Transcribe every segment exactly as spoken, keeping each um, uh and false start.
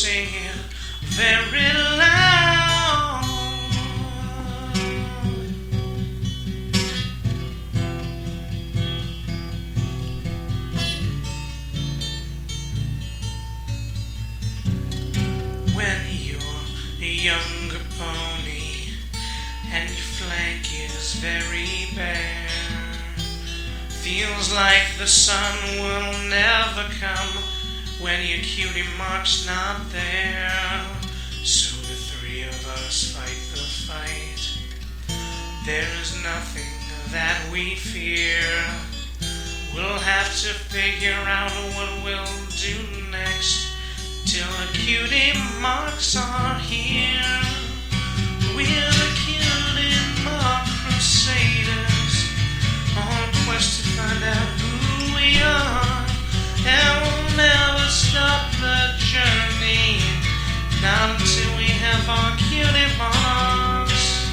sing it very loud. When you're a younger pony and your flank is very bare, feels like the sun will never come when your cutie mark's not there. So the three of us fight the fight. There is nothing that we fear. We'll have to figure out what we'll do next till the cutie marks are here. We're the cutie mark crusaders on a quest to find out who we are, and we'll never stop the journey, not until we have our cutie marks.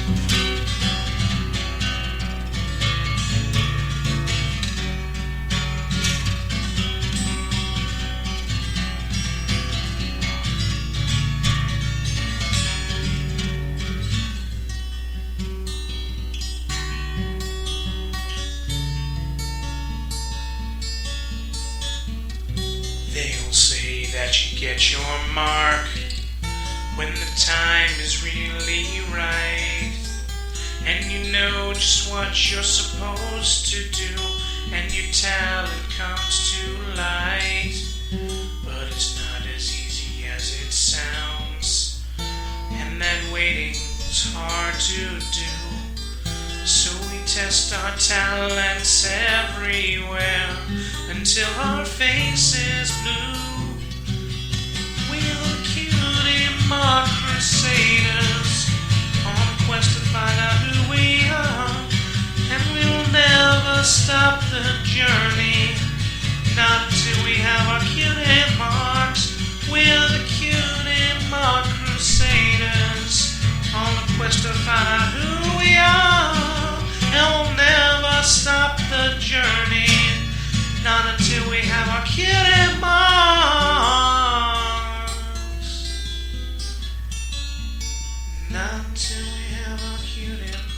They'll say that you get your mark when the time is really right, and you know just what you're supposed to do, and your talent comes to light. But it's not as easy as it sounds, and that waiting's hard to do. So we test our talents everywhere until our face is blue. We're the cutie mark crusaders on a quest to find out who we are, and we'll never stop the journey, not until we have our cutie marks. We're the cutie mark crusaders on a quest to find out who we are, and we'll never stop the journey, not until we have our cutie marks. Not until we have our cutie marks.